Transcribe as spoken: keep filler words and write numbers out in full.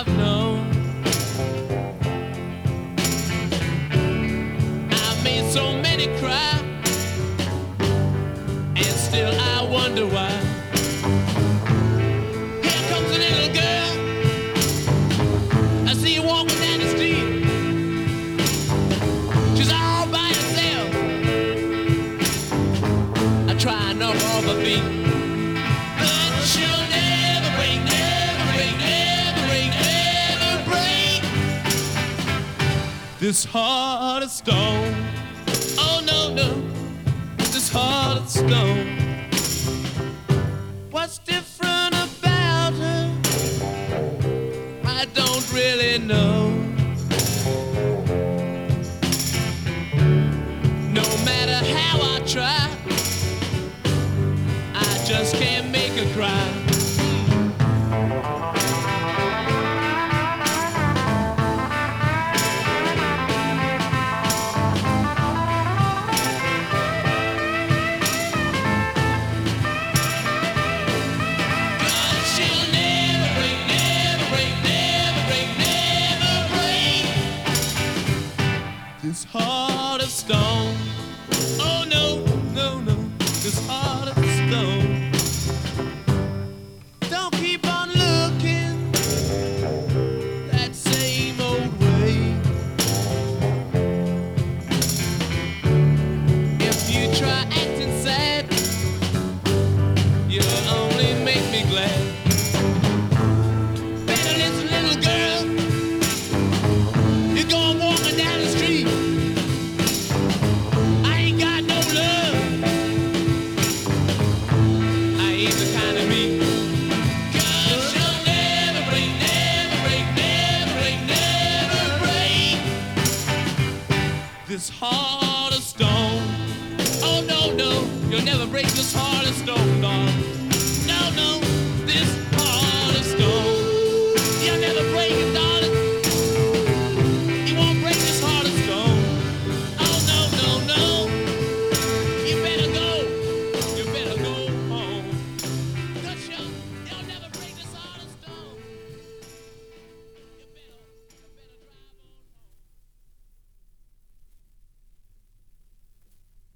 I've known. I've made so many cry, and still I wonder why. Here comes a little girl, I see her walking down the street. She's all by herself, I try and knock off her feet, but she'll never break, never break, never break, never break this heart of stone. Oh no, no, this heart of stone. What's different about her? I don't really know. No matter how I try, I just can't make her cry. This heart of stone. Oh no, no, no, this heart of stone. Don't keep on looking that same old way. If you try acting sad, you'll only make me glad. Better listen, little girl, you're going walking down the street. This heart